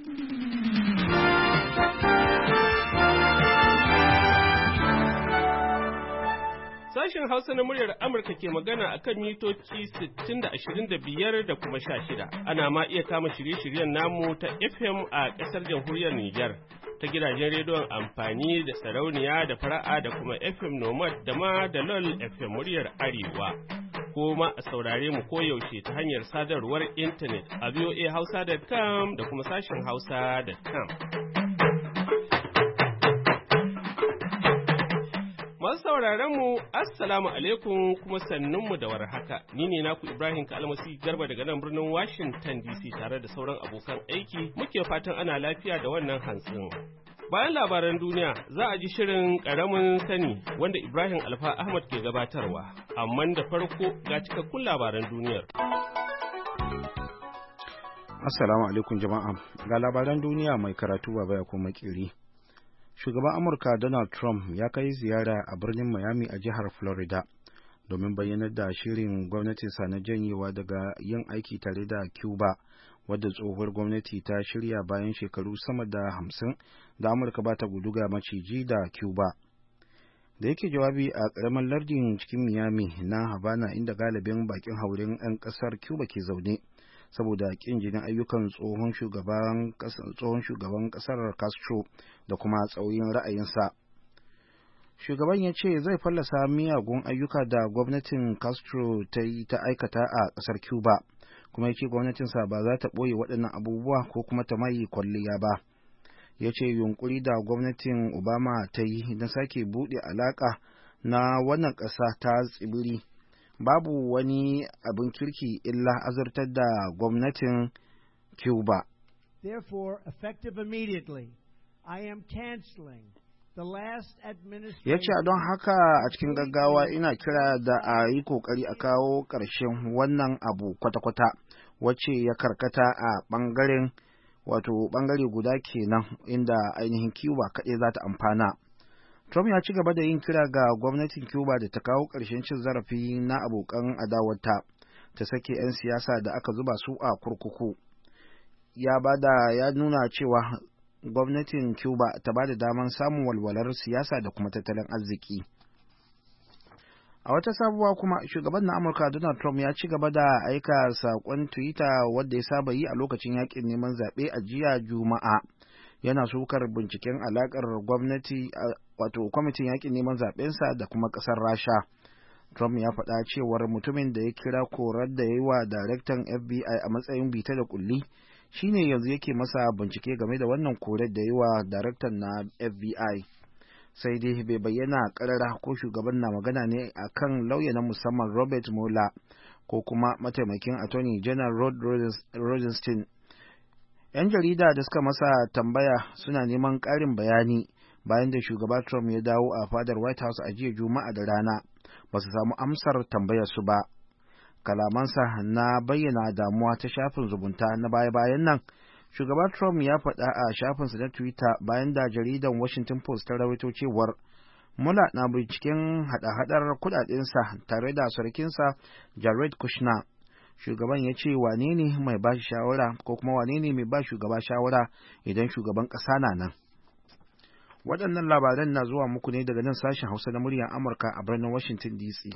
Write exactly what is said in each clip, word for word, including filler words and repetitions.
Sashen Hausa na muryar Amurka ke magana a kan mitoci sittin da ashirin da biyar da kuma sha shida. Ana ma iya kama shirye-shiryen namu ta F M a ƙasar jamhuriyar Nijar, ta gidajen rediyon amfani da sarauniya da fara'a da kuma F M Nomad da ma da LOL F M muryar Arewa. Ko ma a saurare mu koyaushe ta hanyar sadarwar intanet a v o a hausa dot com da kuma sashen hausa dot com. Masu sauraron mu assalamu alaikum kuma sannunmu da warhaka. Ni ne naku Ibrahim Kalmasi Garba daga nan birnin Washington D C tare da sauran abokan aiki. Muke fatan ana lafiya da wannan hantsin. Bayan labaran duniya za a ji shirin ƙaramin sani wanda Ibrahim Alfa Ahmad ke gabatarwa. Amma da farko ga cikakkun labaran duniyar. Assalamu alaikum jama'a. Ga labaran duniya mai karatu baba ya kuma kiri. Shugaban Amurka Donald Trump ya kai ziyara a birnin Miami a jihar Florida domin bayyanar da shirin gwamnatinsa na janyewa daga yin aiki tare da Cuba, wadda tsohuwar gwamnati ta shirya bayan shekaru sama da hamsin da Amurka ba ta guduga maciji da Cuba. Da yake jawabi a ƙaramin lardin cikin Miami na Havana, inda galibin bakin haurin 'yan ƙasar Cuba ke zaune saboda ƙin jinin ayyukan tsohon shugaban tsohon shugaban ƙasar Castro da kuma tsauyin ra'ayinsa. Shugaban ya ce zai fallasa miyagun ayyuka da gwamnatin Castro ta yi ta aikata a ƙasar Cuba, kuma ya ce gwamnatinsa ba za ta ɓoye waɗannan abubuwa ko kuma ta mai kwalliya ba. Ya ce yunkuri da gwamnatin Obama ta yi na sake buɗe alaƙa na wannan ƙasa ta tsibiri babu wani abin kirki illa azurtar da gwamnatin Cuba. Therefore, effective immediately, I am canceling the last administration. Ya ce don haka a cikin gaggawa ina kira da a yi kokari a kawo ƙarshen wannan abu kwata-kwata wacce ya karkata a ɓangaren wato ɓangare guda kenan inda ainihin Cuba kaɗai za ta amfana. Trump ya ci gaba da yin kira ga gwamnatin Cuba da ta kawo ƙarshen cin zarafi na abokan adawarta, ta sake 'yan siyasa da aka zuba su a kurkuku. Ya bada ya nuna cewa gwamnatin Cuba ta bada daman samun walwalar siyasa da kuma tattalin arziki. A wata sabuwa kuma, shugaban na Amurka Donald Trump ya ci gaba da aika saƙon Twitter wadda ya saba yi a lokacin yaƙin neman zaɓe a jiya Juma'a. Yana sukar binciken alakar gwamnati wato kwamitin yakin neman zaɓensa da kuma ƙasar Rasha. Trump ya faɗa cewar mutumin da ya kira korar da ya yi wa daraktan F B I a matsayin bita da kulli shine yanzu yake masa bincike game da wannan korar da ya yi wa daraktan na F B I. Sai dai bai bayyana ƙarara ko shugaban na magana ne a kan lauya na musamman Robert Mueller ko kuma mataimakin Attorney General Rod Rosenstein. 'Yan jarida da suka masa tambaya suna neman ƙarin bayani bayan da shugaba Trump ya dawo a fadar White House a jiya Juma'a da rana, ba su samu amsar tambayar su ba. Kalamansa na bayyana damuwa ta shafin zumunta na baya-bayan nan, shugaba Trump ya faɗa a shafinsa na Twitter bayan da jaridan Washington Post ta rawaito cewar Mueller na binciken haɗa-haɗar kuɗaɗensa tare da surukinsa Jared Kushner. Shugaban ya ce wane ne mai ba shi shawara ko kuma wane ne mai ba shugaba shawara idan shugaban ƙasa na nan. Waɗannan labaran na zuwa muku ne daga nan sashen Hausa na muryar Amurka a birnin Washington D C.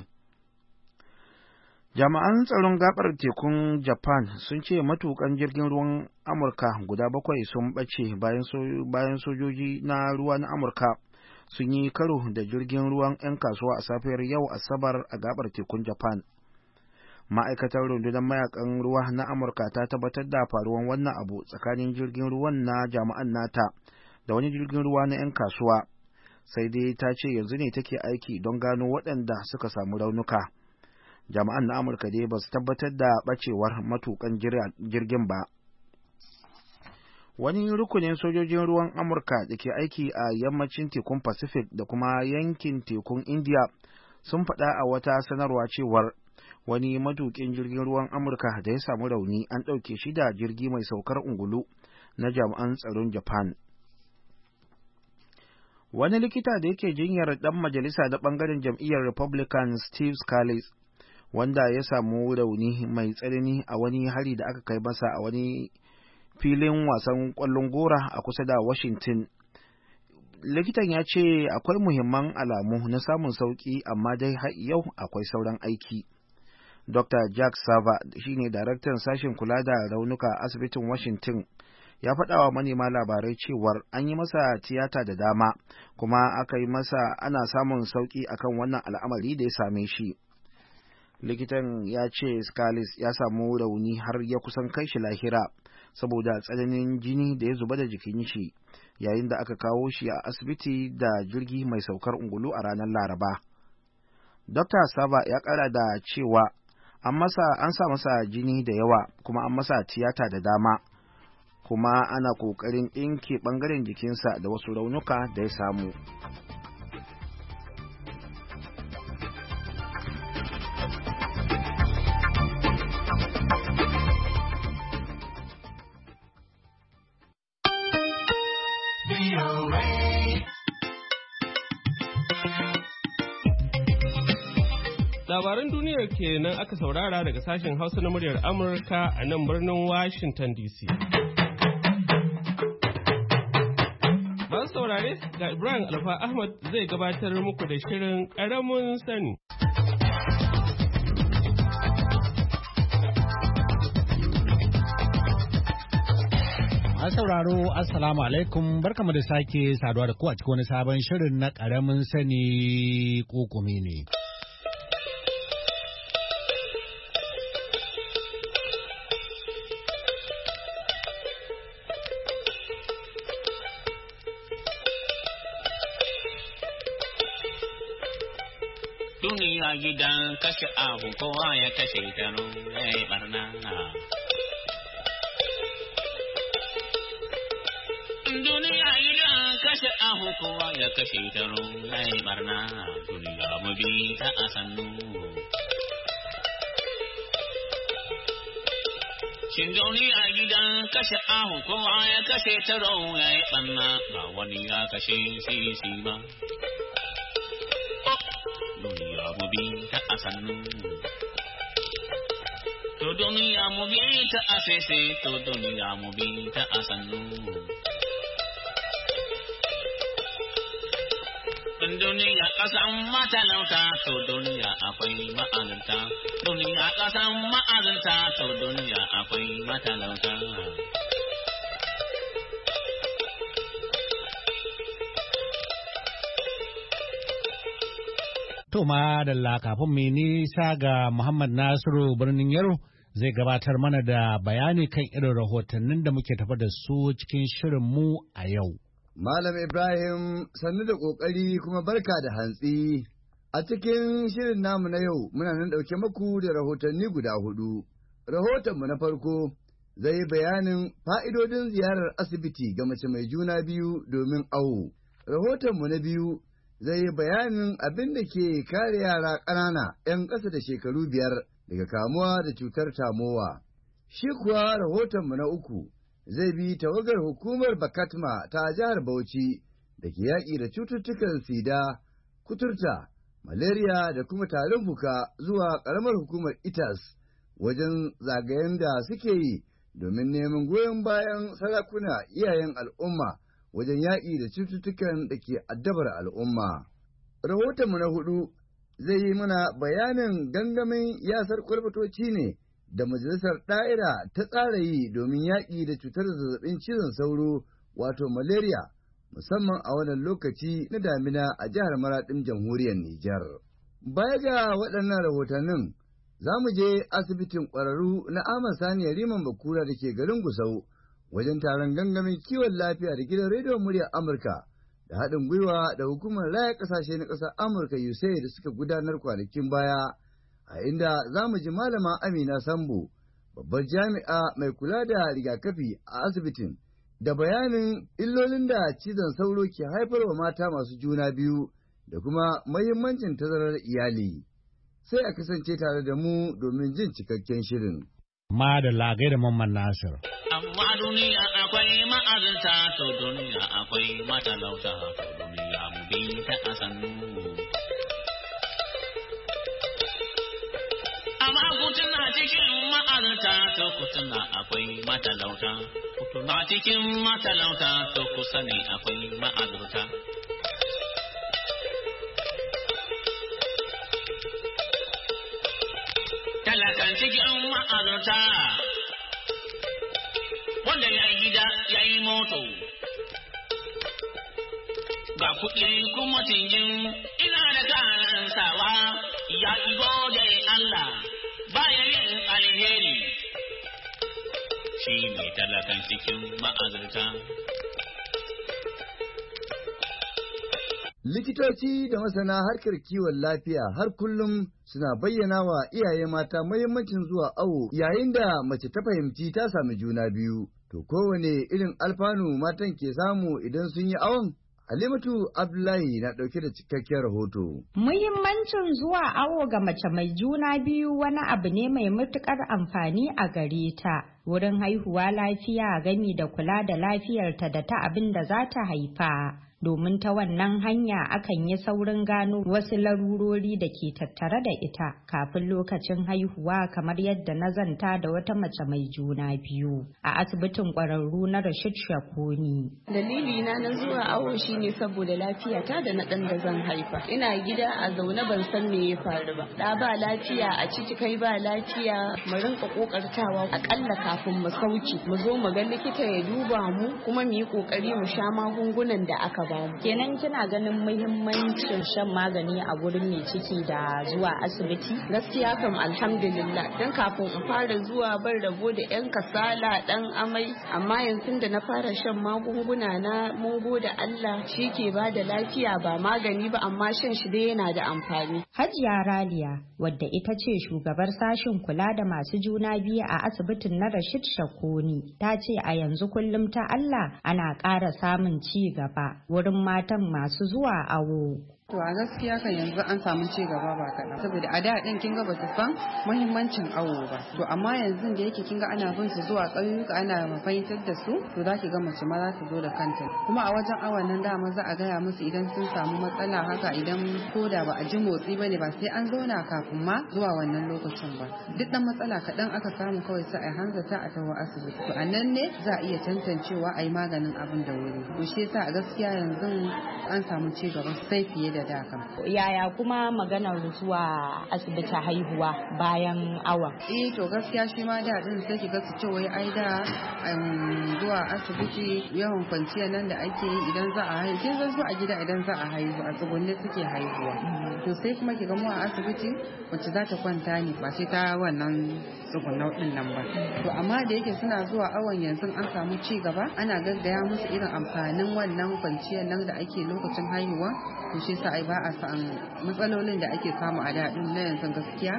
Jami'an tsaron gabar tekun Japan sun ce matukan jirgin ruwan Amurka guda bakwai sun ɓace bayan sojoji na ruwa na Amurka sun yi karo da jirgin ruwan 'yan kasuwa a safiyar yau Asabar a gabar tekun Japan. Ma'aikatar rundunar mayakan ruwa na Amurka ta tabbatar da faruwan wannan abu tsakanin jirgin ruwan na jami'an nata da wani jirgin ruwa na 'yan kasuwa, sai dai ta ce yanzu ne take aiki don gano waɗanda suka samu raunuka. Jami'an na Amurka dai ba su tabbatar da ɓacewar matukan jirgin ba. Wani rukunin sojojin ruwan Amurka da ke aiki a yammacin tekun Pacific da kuma yankin tekun India sun faɗa a wata sanarwa cewar wani matukin jirgin ruwan Amurka da ya samu rauni an ɗauke shi da jirgi mai saukar ungulu na jami'an tsaron Japan. Wani likita da yake jinyar ɗan majalisa da ɓangaren jam'iyyar Republican Steve Scalise, wanda ya samu rauni mai tsanani a wani hari da aka kai masa a wani filin wasan ƙwallon gora a kusa da Washington. Likitan ya ce akwai muhimman alamu na samun sauƙi, amma dai har yau akwai sauran aiki. Doctor Jack Sava shine daraktan sashen kula da raunuka a asibitin Washington, ya faɗa wa manema labarai cewar an yi masa tiyata da dama, kuma aka yi masa ana samun sauƙi akan wannan al'amari da ya same shi. Likitan ya ce Scalise ya samu rauni har ya kusan kai shi lahira saboda tsananin jini da ya zuba da jikin shi yayin da aka kawo shi a asibiti da jirgi mai saukar ungulu a ranar Laraba. Doctor Sava ya ƙara da cewa an masa an sa masa jini da yawa kuma an masa tiyata da dama, kuma ana ƙoƙarin ɗinke ɓangaren jikinsa da wasu raunuka da ya samu. Labaran duniyar kenan aka saurara daga sashen Hausa na muryar Amurka a nan birnin Washington D C. Masu saurare, ga Ibrahim Alfa Ahmad zai gabatar muku da shirin ƙaramin sani. An sauraro Assalamu alaikum, barkamu da sake saduwa da ku a cikin wani sabon shirin na ƙaramin sani kokumi ne. Duniya gidan kashe abu kowa ya kashe ta ya yi barna. Duniya gidan kashe abu kowa ya kashe ta ya yi barna. Duniya mu bi ta a sannu. Shin duniya gidan kashe abu kowa ya kashe ta ya yi barna. Ba wani ya kashe sisi ba. Duniya mu bi ta a sannu. To duniya mu bi ta a sese, to duniya mu bi ta a sannu. Duniya ƙasan matalauta, to duniya akwai ma'azinta. Duniya ƙasan ma'azinta, to duniya akwai matalauta. To ma da kafin mai nisa ga Muhammad Nasiru birnin Yaro zai gabatar mana da bayani kan irin rahotannin da muke tafa da su cikin shirin mu a yau. Malam Ibrahim sannu da ƙoƙari kuma barka da hantsi. A cikin shirin namu na yau muna nan ɗauke maku da rahotanni guda hudu. Rahotonmu na farko zai yi bayanin fa'idodin ziyarar asibiti ga mace mai juna biyu domin awo. Rahotonmu na biyu zai yi bayanin abin da ke kare yara ƙanana ‘yan ƙasa da shekaru biyar daga kamuwa da cutar tamowa. Shi kuwa rahotonmu na uku zai bi tawagar hukumar Bakatma ta jihar Bauchi da ke yaƙi da cututtukan sida, kuturta, malaria da kuma tarin fuka zuwa ƙaramar hukumar Itas wajen zagayen da suke yi domin neman goyon bayan sarakuna iyayen al'umma wajen yaƙi da cututtukan da ke addabar al'umma. Rahotonmu na hudu zai yi mana bayanin gangamin yasar kwalbatoci ne da majalisar ɗa'ira ta tsara yi domin yaƙi da cutar zazzabin cizon sauro wato malaria musamman a wannan lokaci na damina a jihar Maraɗin jamhuriyar Nijar. Baya ga waɗannan rahotannin za mu je asibitin ƙwararru na Ahmad Sani Riman Bakura da ke garin Gusau wajen taron gangamin kiwon lafiya da gidan rediyon muryar Amurka da haɗin gwiwa da hukumar raya ƙasashe na ƙasar Amurka U S A I D da suka gudanar kwanakin baya, a inda za mu ji Malama Amina Sambo, babbar jami'a mai kula da rigakafi a asibitin, da bayanin illolin da cizon sauro ke haifarwa mata masu juna biyu da kuma mahimmancin tazarar iyali. Sai a kasance tare da mu domin jin cikakken shirin. Ma da lagai da Mamman Nasir. Amma duniya akwai ma'azinta, to duniya akwai matalauta, to duniya mu bi ta a sannu. Amma ku tuna cikin ma'azinta, to ku tuna akwai matalauta, ku cikin matalauta to kusa ne akwai ma'azurta. Talakan cikin ma'azurta wanda ya yi gida ya yi moto ga kuɗi kuma tingin ina da kayan sawa ya gode Allah bayan yin alheri shi ne talakan cikin ma'azurta. Likitoci da masana harkar kiwon lafiya har kullum suna bayyana wa iyaye mata muhimmancin zuwa awo yayin da mace ta fahimci ta sami juna biyu. To kowane irin alfanu matan ke samu idan sun yi awon? Halimatu Abdullahi na ɗauke da cikakken rahoto. Muhimmancin zuwa awo ga mace mai juna biyu wani abu ne mai matuƙar amfani a gare ta wurin haihuwa lafiya gami da kula da lafiyarta da ta abin da za ta haifa. Domin ta wannan hanya akan yi saurin gano wasu larurori da ke tattare da ita kafin lokacin haihuwa kamar yadda na zanta da wata mace mai juna biyu a asibitin ƙwararru na Rashid Shakoni. Dalili na na zuwa awo shine saboda lafiyata da na ɗan da zan haifa. Ina gida a zaune ban san me ya faru ba. Da ba lafiya a ciki kai ba lafiya mu rinka kokartawa akalla kafin mu sauki mu zo mu ga likita ya duba mu kuma mu yi kokari mu sha magungunan da aka ba. Kenan kina ganin muhimmancin shan magani a gurin mai ciki da zuwa asibiti? Gaskiya kam alhamdulillah dan kafin in fara zuwa ban rabo da yan kasala dan amai amma yanzu da na fara shan magunguna na mun gode Allah shi ke ba da lafiya ba magani ba amma shan shi dai yana da amfani. Hajiya Raliya wadda ita ce shugabar sashin kula da masu juna biyu a asibitin na Rashid Shakoni ta ce a yanzu kullum ta Allah ana ƙara samun ci gaba wurin matan masu zuwa awo. To a gaskiya kan yanzu an samu ci gaba ba kaɗan saboda a da ɗin kin ga ba su san muhimmancin awo ba to amma yanzu da yake kin ga ana bin su zuwa ƙauyuka ana fahimtar da su to za ki ga mace ma za ta zo da kanta kuma a wajen awon nan dama za a gaya musu idan sun samu matsala haka idan ko da ba a ji motsi ba ne ba sai an zauna kafin ma zuwa wannan lokacin ba duk ɗan matsala kaɗan aka samu kawai sai a hanzarta a tawo asibiti to a nan ne za a iya tantancewa a yi maganin abin da wuri to shi yasa a gaskiya yanzu an samu ci gaba sai fiye da da kam. Yaya kuma maganar zuwa asibiti haihuwa bayan awa? Eh to gaskiya shi ma da din sai ki ga su ce wai ai da zuwa asibiti yawan kwanciya nan da ake yi idan za a haihu kin zo a gida idan za a haihu a tsugunne suke haihuwa. To sai kuma ki ga mu a asibiti wacce za ta kwanta ne ba sai ta wannan tsugunnau din nan ba. To amma da yake suna zuwa awon yanzu an samu ci gaba ana gaggaya musu irin amfanin wannan kwanciyar nan da ake lokacin haihuwa to shi sa ai ba a san matsalolin da ake samu a daɗin na yanzu gaskiya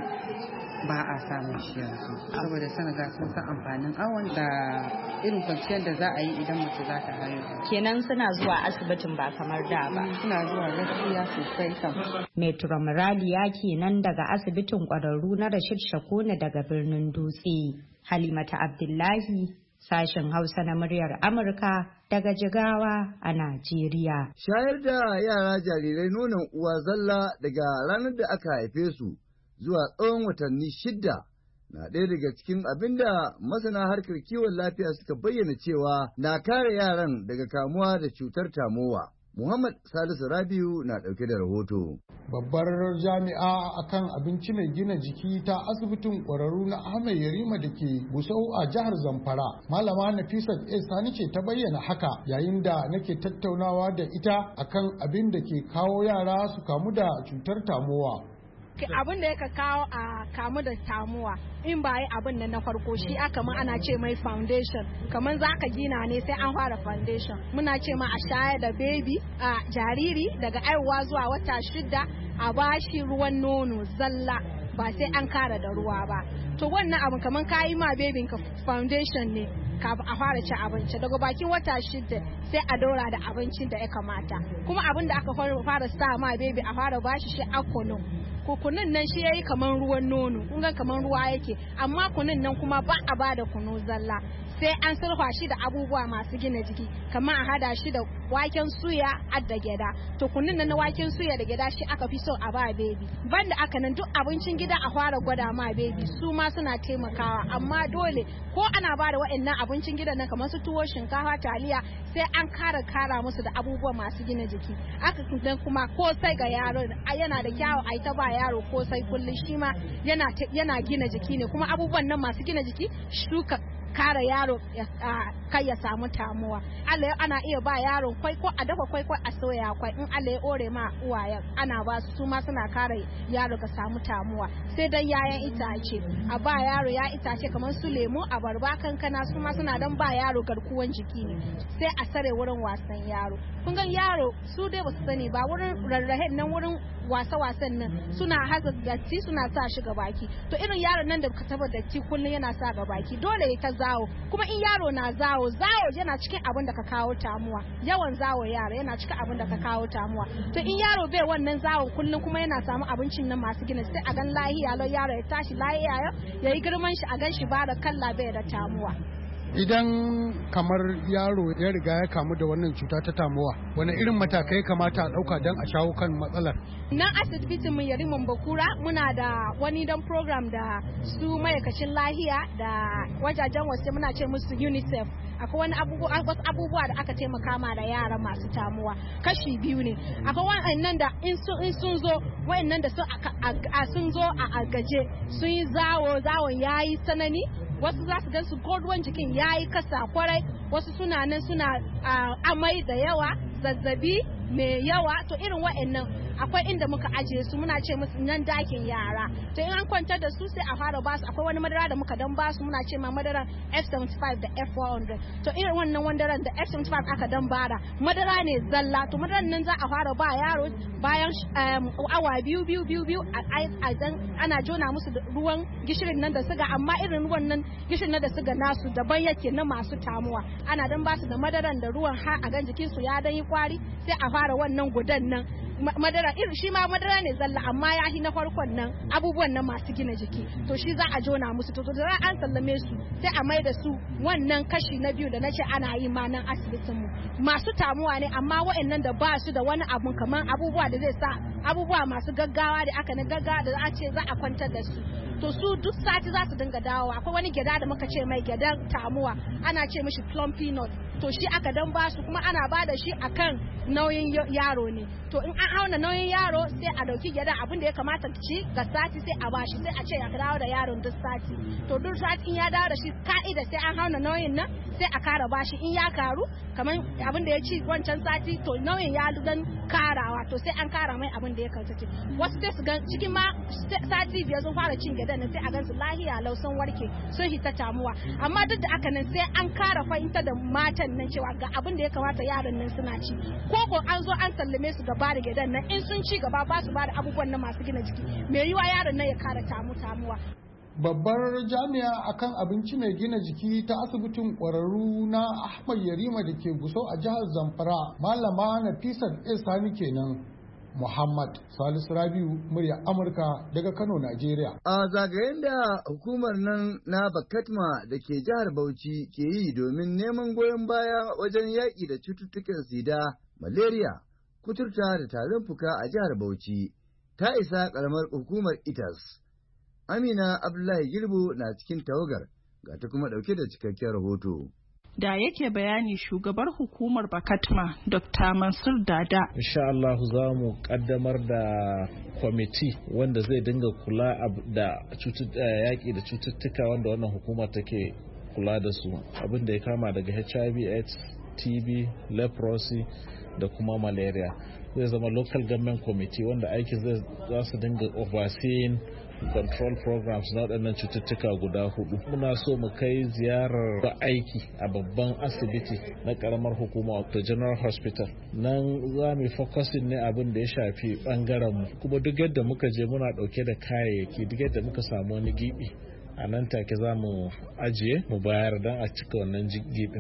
ba a samun shi yanzu saboda sana ga sun san amfanin awon da irin kwanciyar da za a yi idan mace za ta haihu. Kenan suna zuwa asibitin ba kamar da ba. Suna zuwa gaskiya sosai kam. Metro Muradiya kenan daga asibitin ƙwararru na Rashid Shakoni daga birnin Dutse. Halimata Abdullahi sashen Hausa na muryar Amurka daga Jigawa a Najeriya. Shayar da yara jarirai nonon uwa zalla daga ranar da aka haife su zuwa tsawon watanni shidda na ɗaya daga cikin abin da masana harkar kiwon lafiya suka bayyana cewa na kare yaran daga kamuwa da cutar tamowa. Muhammad Salisu Rabiu na ɗauke da rahoto. Babbar jami'a akan abinci mai gina jiki ta asibitin ƙwararru na Ahmed Yarima da ke Gusau a jihar Zamfara. Malama Nafisat A Sani ce ta bayyana haka yayin da nake tattaunawa da ita akan abin da ke kawo yara su kamu da cutar tamowa. Abin da yaka kawo a kamu da tamuwa in ba yi abin da na farko shi aka ma ana ce mai foundation kamar za ka gina ne sai an fara foundation muna ce ma a shayar da baby a jariri daga aiwa zuwa wata shida a bashi ruwan nono zalla ba sai an kara da ruwa ba to wannan abin kamar ka yi ma babin ka foundation ne ka a fara ci abinci daga bakin wata shida sai a daura da abincin da ya kamata kuma abin da aka fara sa ma baby a fara bashi shi akono kunun nan shi yayi kaman ruwan nono kun ga kaman ruwa yake amma kunun nan kuma ba a bada kunu zalla sai an sulfa shi da abubuwa masu gina jiki kamar a hada shi da waken suya adda gyada. To kunnin nan na waken suya da gyada shi aka fi so a ba baby. Banda aka nan duk abincin gida a fara gwada ma baby su ma suna taimakawa, amma dole ko ana ba da waɗannan abincin gida nan kamar su tuwo, shinkafa, taliya sai an kara kara musu da abubuwa masu gina jiki. Aka dan kuma kosai ga yaro yana da kyawu a ta ba yaro kosai kullum, shi ma yana yana gina jiki ne, kuma abubuwan nan masu gina jiki shuka kare yaro kai ya samu tamuwa. Allah ana iya ba yaro kwai ko a dafa kwai ko a soya kwai, in Allah ya ore ma uwayen ana ba su, su ma suna kare yaro ga samu tamuwa. Sai dan yayan itace a ba yaro ya itace kamar su lemu, abarba, kankana, su ma suna dan ba yaro garkuwan jiki ne. Sai a sare wurin wasan yaro. Kun ga yaro su dai ba su sani ba, wurin rarrahen nan, wurin wasa-wasan nan suna haza datti suna sa shi ga baki. To irin yaron nan da ka taba datti kullum yana sa ga baki dole ya ta zawo, kuma in yaro na zawo zawo yana cikin abin da ka kawo tamuwa. Yawan zawo yaro yana cikin abin da ka kawo tamuwa. To in yaro bai wannan zawo kullum kuma yana samu abincin nan masu gina, sai a gan lahiya lau yaro ya tashi lahiya ya yi girman shi a gan shi ba da kalla bai da tamuwa. Idan kamar yaro ya riga ya kamu da wannan cuta ta tamuwa, wani irin matakai kamata a ɗauka don a shawo kan matsalar? Nan asibitin mu Yariman Bakura muna da wani dan program da su ma'aikacin lahiya da wajajen wasu muna ce musu UNICEF. Akwai wani wasu abubuwa da aka taimaka ma da yara masu tamuwa kashi biyu ne. Akwai wa'annan da in sun zo wa'annan da sun zo a agaje sun yi zawo zawon yayi tsanani, wasu za su gan su ko ruwan jikin yayi kasa kwarai, wasu suna nan suna amai da yawa, zazzabi mai yawa. To irin wa'annan akwai inda muka ajiye su muna ce musu nan dakin yara. To in an kwantar da su sai a fara basu, akwai wani madara da muka dan basu muna ce ma madaran F seventy-five da F four hundred. To irin wannan wadaran da F seventy-five aka dan bada madara ne zalla. To madaran nan za a fara ba yaro bayan awa biyu biyu biyu biyu a dan ana jona musu ruwan gishirin nan da suga, amma irin ruwan nan gishirin nan da suga nasu daban yake na masu tamuwa. Ana dan basu da madaran da ruwan har a gan jikin su ya dan yi kwari, sai a fara wannan gudan nan madara irin shi ma madara ne zalla, amma ya hi na farkon nan abubuwan nan masu gina jiki. To shi za a jona musu, to da an sallame su sai a mai da su wannan kashi na biyu da nace ana yi ma nan asibitin mu. Masu tamuwa ne amma waɗannan da ba su da wani abu kamar abubuwa da zai sa abubuwa masu gaggawa da aka na gaggawa da za a ce za a kwantar da su. To su duk sati za su dinga dawo. Akwai wani gyada da muka ce mai gyadan tamuwa, ana ce mishi plum peanut. To shi aka dan ba su, kuma ana ba da shi akan nauyin yaro ne. To in an auna nauyin yaro sai a dauki gyada abin da ya kamata ci ga sati sai a bashi, sai a ce ya dawo da yaron duk sati. To duk sati in ya dawo da shi ka'ida sai an auna nauyin nan sai a kara bashi, in ya karu kamar abin da ya ci wancan sati to nauyin ya dan karawa, to sai an kara mai abin da ya kantace. Wasu sai su ga cikin ma sati biyar sun fara cin gyada nan sai a gansu lahiya lau sun warke sun hita tamuwa. Amma duk da aka nan sai an kara fahimta da matan nan cewa ga abin da ya kamata yaron nan suna ci, ko ko an zo an sallame su gaba da gidan nan in sun ci gaba ba su ba da abubuwan nan masu gina jiki, mai yiwa yaron nan ya kara tamu tamuwa. Babbar jami'a akan abinci mai gina jiki ta asibitin ƙwararru na Ahmad Yarima da ke Gusau a jihar Zamfara, Malama Nafisat A Sani kenan. Muhammad Salisu Rabiu, murya Amurka daga Kano, Najeriya. A zagayen da hukumar nan na Bakatma da ke jihar Bauchi ke yi domin neman goyon baya wajen yaƙi da cututtukan sida, malaria, kuturta da tarin fuka a jihar Bauchi, ta isa ƙaramar hukumar I T A S. Amina Abdullahi Girbo na cikin tawagar, ga ta kuma ɗauke da cikakken rahoto. Da yake bayani shugabar hukumar Bakatma Doctor Mansur Dada. Insha Allah za mu kaddamar da kwamiti wanda zai dinga kula da yaƙi da cututtuka wanda wannan hukuma take kula da su, abin da ya kama daga H I V AIDS, T B, leprosy da kuma malaria. Zai zama local government committee wanda aikin zai za su dinga overseeing control programs na waɗannan cututtuka guda hudu. Muna so mu kai ziyarar aiki a babban asibiti na karamar hukuma wato General Hospital. Nan za mu focusing ne abin da ya shafi bangaren mu. Kuma duk yadda muka je muna ɗauke da kayayyaki, duk yadda muka samu wani gibi a nan take za mu ajiye mu bayar don a cika wannan gibin.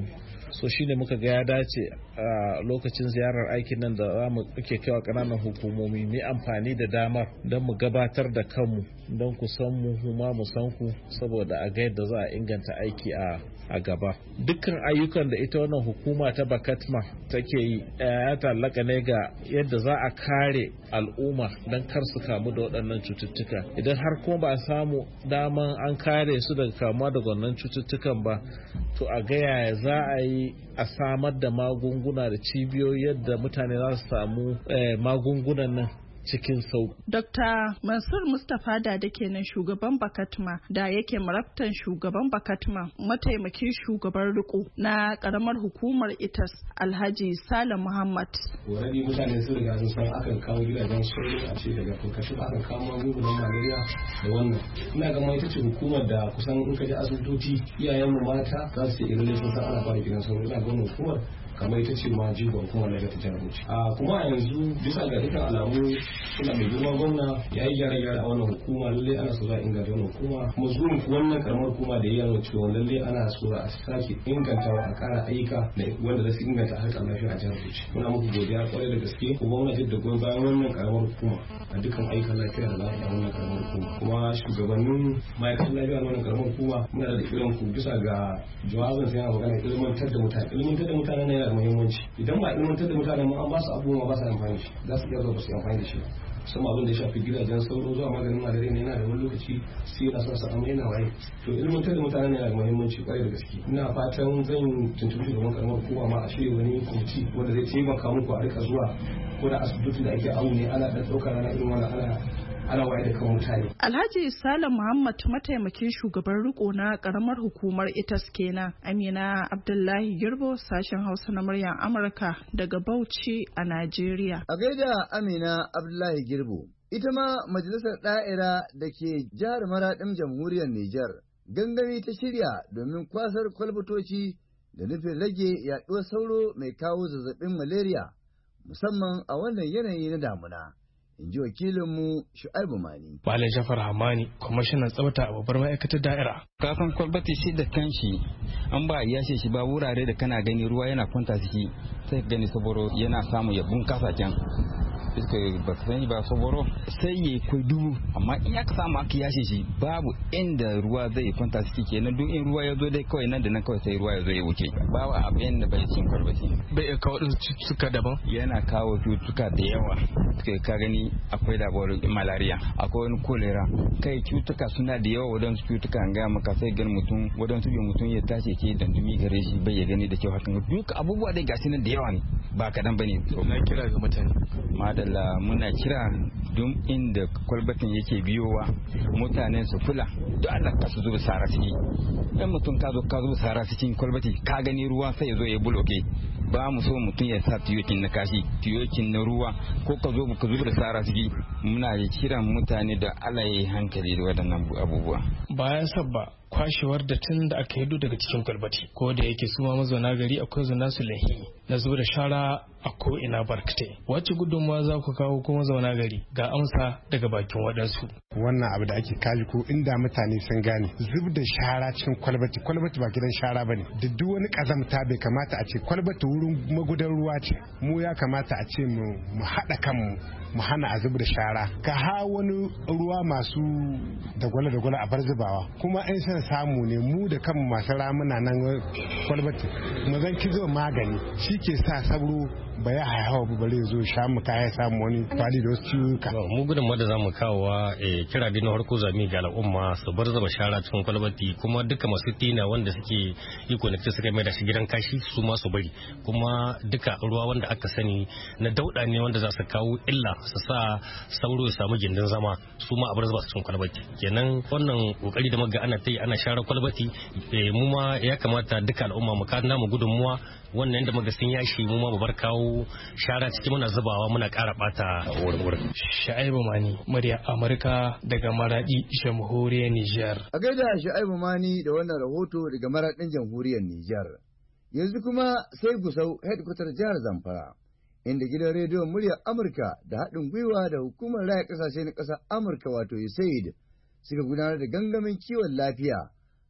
so shine muka ga ya dace a lokacin ziyarar aikin nan da za mu ke kaiwa ƙananan hukumomi mu amfani da damar don mu gabatar da kanmu don ku san mu kuma mu san ku saboda a ga yadda za a inganta aiki a a gaba. Dukkan ayyukan da ita wannan hukuma ta Bakatma take yi ya tallaka ne ga yadda za a kare al'umma don kar su kamu da waɗannan cututtuka. Idan har kuma ba a samu daman an kare su daga kamuwa da wannan cututtukan ba, to a ga yaya za a yi a samar da magunguna da cibiyoyi yadda mutane za su samu magungunan nan cikin sau. Dokta Mansur Mustapha da da kenan shugaban Bakatma da yake marabtan shugaban Bakatma mataimakin shugaban riko na karamar hukumar Itas Alhaji Salam Muhammad. Wani mutane sun riga sun san akan kawo gidajen sauro a ce daga Funkashin akan kawo magungunan malaria da wannan. Ina ga ita ce hukumar da kusan in ka je asibitoci iyayenmu mata za su ce irin sun san ana fara gidan sauro. Ina ga wannan hukumar kamar ita ce ma jigon kuma daga ta jihar Bauchi. A kuma a yanzu bisa ga dukkan alamu suna mai girma gwamna ya yi gyare-gyare a wannan hukuma, lalle ana so za a inganta wannan hukuma, kuma zuwan wannan karamar hukuma da ya yi cewa lalle ana so a sake ingantawa a kara ayyuka wanda za su inganta harkar lafiya a jihar Bauchi. Muna muku godiya kwarai da gaske, kuma muna jin da goyon bayan wannan karamar hukuma a dukkan ayyukan lafiya da za a yi a wannan karamar hukuma. Kuma shugabannin ma'aikatan lafiya na wannan karamar hukuma muna da irin ku bisa ga jawabin sai yana magana ilmantar da mutane. Ilmantar da mutane ne da muhimmanci. Idan ba ilmantar da mutanen mu an ba su abubuwa ba su amfani shi, za su iya zuwa ba su amfani da shi. Sama abin da ya shafi gidajen sauro zuwa maganin malaria ne yana da wani lokaci sai yana son sa amma yana waye. To ilmantar da mutanen yana da muhimmanci kwarai da gaske. Ina fatan zan tuntuɓi shugaban karamar hukuma ma a shirya wani kwamiti wanda zai taimaka muku a rika zuwa ko da asibiti da ake awo ne ana da ɗaukar rana irin wannan ana ana waye da kan mutane. Alhaji Salam Muhammad mataimakin shugaban riko na karamar hukumar Itas kenan. Amina Abdullahi Girbo, sashen Hausa na muryar Amurka daga Bauchi a Najeriya. A gaida Amina Abdullahi Girbo. Ita ma majalisar da'ira da ke jihar Maraɗin jamhuriyar Nijar gangami ta shirya domin kwasar kwalbatoci da nufin rage yaɗuwar sauro mai kawo zazzabin malaria musamman a wannan yanayi na damuna. In ji wakilinmu Shu'aibu Mani. Malam Jafar Hamani, kwamishinan tsafta a babbar ma'aikatar da'ira. Kasan kwalbati shi da kanshi an ba yashe shi ba wurare da kana gani ruwa yana kwanta ciki sai gani saboro yana samu ya bunkasa can. Iska ba ka sani ba saboro sai ya kai dubu amma in aka samu aka yashe shi babu inda ruwa zai kwanta ciki kenan duk in ruwa ya zo dai kawai nan da nan kawai sai ruwa ya zo ya wuce. Babu abin da bai cin kwalbati. Bai iya kawo cututtuka daban? Yana kawo cututtuka da yawa. Ka gani akwai labarin malaria, akwai wani kolera, kai cutuka suna da yawa wadansu cutuka an gaya maka sai gan mutum wadansu bin mutum ya tashi ke dandumi gare shi bai ya gani da kyau hakan duk abubuwa dai gashi nan da yawa ne ba kadan bane. Na kira ga mutane. Madalla muna kira duk inda kwalbatin yake biyowa mutanen su kula duk Allah ka su zuba sara ciki. Dan mutum ka zo ka zuba sara cikin kwalbati ka gani ruwa sai ya zo ya buloke. Ba mu so mutum ya sa tiyokin na kashi tiyokin na ruwa ko ka zo ka zuba da sara ciki. Muna kiran mutane da Allah ya yi hankali da waɗannan abubuwa. Bayan sabba kwashewar da tun da aka yi daga cikin kwalbati ko da yake suma mazauna gari akwai zuna su lahi na zuba da shara a ko ina barkatai. Wacce gudunmawa za ku kawo kuma zauna gari ga amsa daga bakin waɗansu. Wannan abu da ake kaji ko inda mutane sun gane zub da shara cikin kwalbati kwalbati ba gidan shara bane da duk wani kazamta bai kamata a ce kwalbati wurin magudan ruwa ce mu ya kamata a ce mu haɗa kanmu mu hana a zub da shara ka ha wani ruwa masu dagwale dagwale a bar zubawa kuma in san samu ne mu da kanmu masu ramuna nan kwalbati mu zan kizo magani shi ke sa sabro ba ya haihawa ba bare zo sha mu kaya samu wani fadi da wasu ciwuka. Mu gudun da za mu kawowa kira dai na harko zami ga al'umma su bar zama shara cikin kwalbati kuma duka masu tina wanda suke yi konekti suka mai da shi gidan kashi su ma su bari kuma duka ruwa wanda aka sani na dauda ne wanda za su kawo illa su sa sauro ya samu gindin zama su ma a bar zuba cikin kwalbati kenan wannan kokari da muga ana ta yi ana share kwalbati mu ma ya kamata duka al'umma mu ka namu gudunmuwa wannan da muga sun yashi mu ma mu bar kawo shara ciki muna zubawa muna ƙara bata wurin wurin. Shu'aibu Mani, murya Amurka daga Maradi, jamhuriyar Nijar. A gaida Shu'aibu Mani da wannan rahoto daga Maradin jamhuriyar Nijar. Yanzu kuma sai Gusau headquarter jihar Zamfara, inda gidan rediyon muryar Amurka da haɗin gwiwa da hukumar raya ƙasashe na ƙasar Amurka wato U S A I D suka gudanar da gangamin kiwon lafiya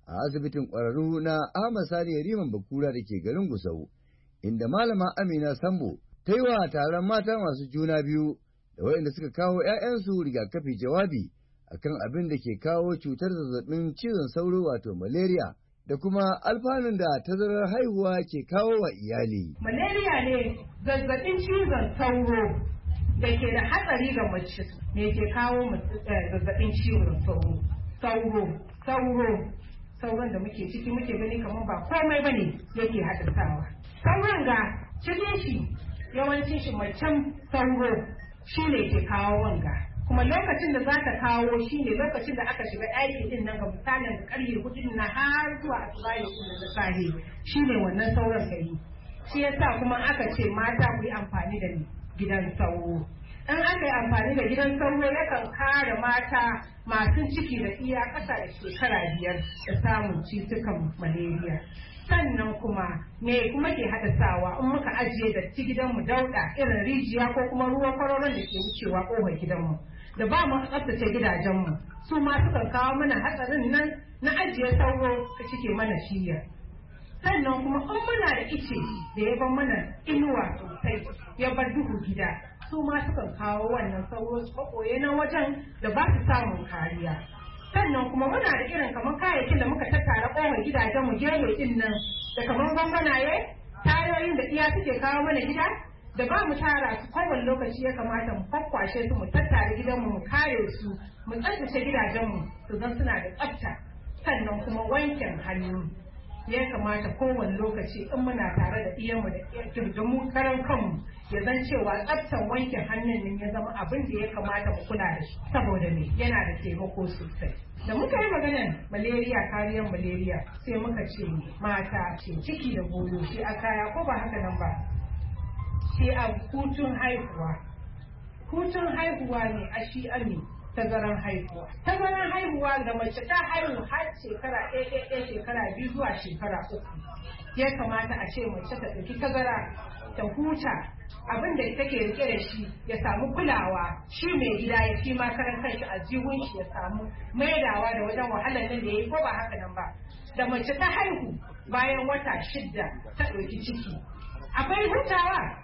a asibitin ƙwararru na Ahmad Sani Yariman Bakura da ke garin Gusau, inda Malama Amina Sambo ta yi wa taron mata masu juna biyu da waɗanda suka kawo ‘ya'yansu rigakafi jawabi akan abin da ke kawo cutar zazzabin cizon sauro wato malaria da kuma alfanun da tazarar haihuwa ke kawo wa iyali. Malaria ne zazzabin cizon sauro da ke da hatsari ga mace ne ke kawo zazzabin cizon sauro. Sauro, sauro, sauron da muke ciki muke gani kamar ba komai bane yake haddasawa. Sauron ga cikin shi yawancin shi macen sauro shi ne ke kawo wanga. Kuma lokacin da za ta kawo shi ne lokacin da aka shiga ɗaki din nan ga misalin ƙarfe hudu na har zuwa asubahi kuma da safe shi ne wannan sauran gari. Shi yasa kuma aka ce mata ku yi amfani da gidan sauro. In aka yi amfani da gidan sauro yakan kare mata masu ciki da iya ƙasa da shekara biyar da samun cutukan malaria. Sannan kuma me kuma ke haddasawa in muka ajiye da ci gidanmu dauɗa irin rijiya ko kuma ruwan kwaroron da ke wucewa ƙofar gidanmu da ba mu tsaftace gidajenmu su ma sukan kawo mana hatsarin nan na ajiye sauro ta cike mana shiya. Sannan kuma in muna da ice da ya bar mana inuwa sosai ya bar duhu gida su ma sukan kawo wannan sauro su kokoye nan wajen da ba su samun kariya. Sannan kuma muna da irin kamar kayayyakin da muka tattara ƙofar gidajenmu gefe din nan da kamar gwangwanaye tayoyin da iya suke kawo mana gida da ba mu tara su kowane lokaci ya kamata mu kwakwashe su mu tattara gidanmu mu kare su mu tsaftace gidajenmu su zan suna da tsafta. Sannan kuma wankin hannu ya kamata kowane lokaci in muna tare da iyanmu da mu karan kanmu ya zan cewa tsaftan wankin hannun nan ya zama abin da ya kamata mu kula da shi saboda me yana da taimako sosai. Da muka yi maganar malaria kariyar malaria sai muka ce mata ce ciki da goyo shi a kaya ko ba haka nan ba sai a hutun haihuwa. Hutun haihuwa ne a shi ami tazaran haihuwa. Tazaran haihuwa da mace ta haihu har shekara ɗaya ɗaya shekara biyu zuwa shekara uku. Ya kamata a ce mace ta ɗauki tazara ta huta abin da take rike da shi ya samu kulawa shi mai gida ya fi ma karan kanshi a jihun shi ya samu maidawa da wajen wahalar nan da ya yi ko ba haka nan ba. Da mace ta haihu bayan wata shidda ta ɗauki ciki. Akwai hutawa.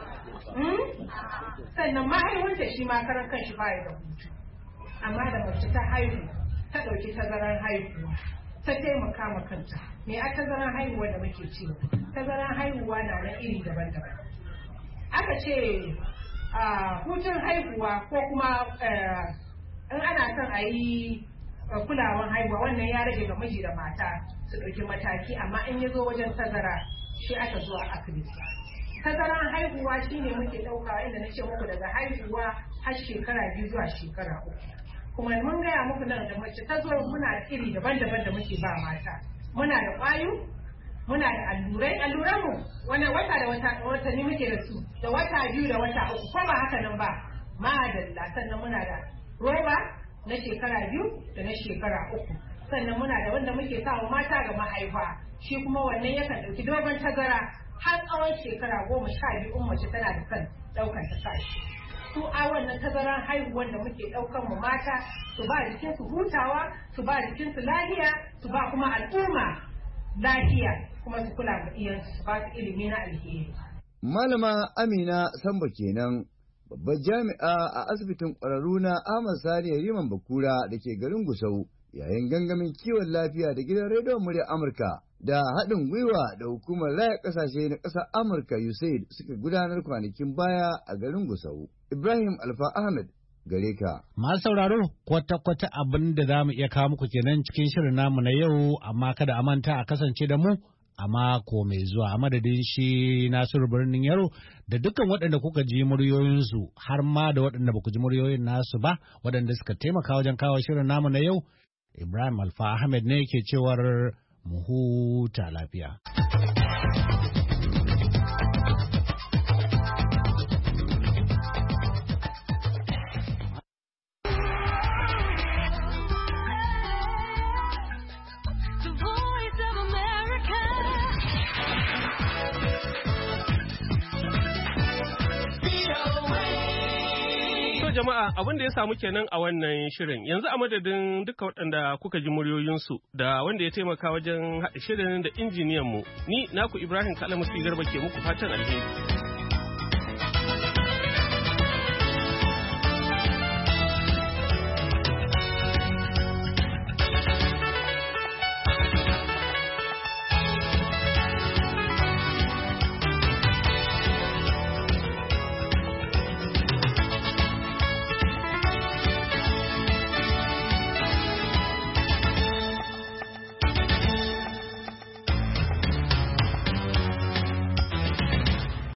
Sannan mahaifinta shi ma karan kanshi baya da hutu. Amma da mace ta haihu ta ɗauki tazaran haihuwa ta taimaka ma kanta. Me a tazaran haihuwa da muke cewa? Tazaran haihuwa na na iri daban-daban. Aka ce hutun haihuwa ko kuma in ana son a yi kulawan haihuwa wannan ya rage ga miji da mata su ɗauki mataki amma in ya zo wajen tazara shi aka zuwa asibiti. Tazaran haihuwa shine muke ɗauka inda na ce muku daga haihuwa har shekara biyu zuwa shekara uku. Kuma mun gaya muku nan da mace ta zo muna da iri daban-daban da muke ba mata. Muna da ƙwayo, muna da allurai, alluran mu wani wata da wata watanni muke da su da wata biyu da wata uku ko ba haka nan ba. Madalla sannan muna da roba na shekara biyu da na shekara uku. Sannan muna da wanda muke sa wa mata ga mahaifa shi kuma wannan yakan ɗauki dogon tazara har tsawon shekara goma sha biyu in mace tana da kan ɗaukan ta sashi. Su a wannan tazaran haihuwar da muke ɗaukan mu mata su ba jikin su hutawa su ba jikin su lafiya su ba kuma al'umma lafiya kuma su kula da iyansu su ba su ilimi na alheri. Malama Amina Sambo kenan babbar jami'a a asibitin ƙwararru na Ahmad Sani Yariman Bakura da ke garin Gusau yayin gangamin kiwon lafiya da gidan rediyon murya Amurka da haɗin gwiwa da hukumar raya ƙasashe na ƙasar Amurka U S A I D suka gudanar kwanakin baya a garin Gusau. Ibrahim Alfa Ahmed gare ka. Masu sauraro kwata-kwata abin da za mu iya kawo muku kenan cikin shirin namu na yau amma kada a manta a kasance da mu a mako mai zuwa a madadin shi Nasiru Birnin Yaro da dukkan waɗanda kuka ji muryoyinsu har ma da waɗanda ba ku ji muryoyin nasu ba waɗanda suka taimaka wajen kawo shirin namu na yau. Ibrahim Alfa Ahmed ne ke cewar mu huta lafiya. jama'a abin da ya samu kenan a wannan shirin yanzu a madadin duka waɗanda kuka ji muryoyinsu da wanda ya taimaka wajen haɗa shirin da injiniyan mu ni naku Ibrahim Kalamusi Garba ke muku fatan alheri.